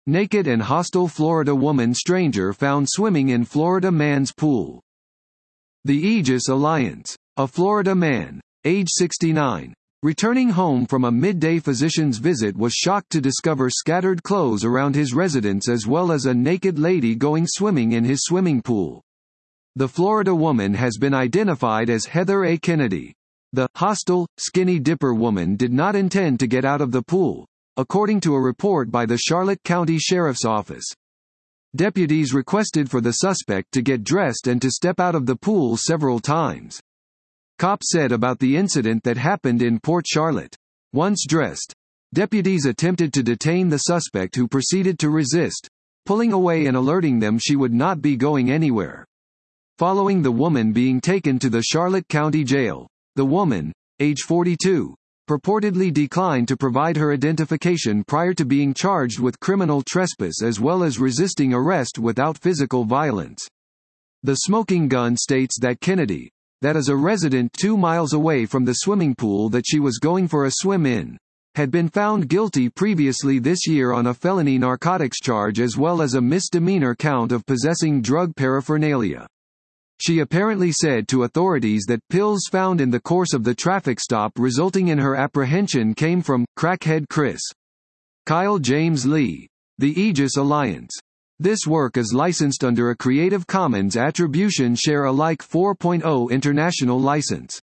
Naked and hostile Florida woman stranger found swimming in Florida man's pool. The Aegis Alliance. A Florida man, age 69, returning home from a midday physician's visit was shocked to discover scattered clothes around his residence as well as a naked lady going swimming in his swimming pool. The Florida woman has been identified as Heather A. Kennedy. The hostile, skinny dipper woman did not intend to get out of the pool, according to a report by the Charlotte County Sheriff's Office. Deputies requested for the suspect to get dressed and to step out of the pool several times. Cops said about the incident that happened in Port Charlotte. Once dressed, deputies attempted to detain the suspect who proceeded to resist, pulling away and alerting them she would not be going anywhere. Following the woman being taken to the Charlotte County Jail, the woman, age 42, purportedly declined to provide her identification prior to being charged with criminal trespass as well as resisting arrest without physical violence. The smoking gun states that Kennedy, that is a resident 2 miles away from the swimming pool that she was going for a swim in, had been found guilty previously this year on a felony narcotics charge as well as a misdemeanor count of possessing drug paraphernalia. She apparently said to authorities that pills found in the course of the traffic stop resulting in her apprehension came from crackhead Chris. Kyle James Lee. The Aegis Alliance. This work is licensed under a Creative Commons Attribution Share Alike 4.0 international license.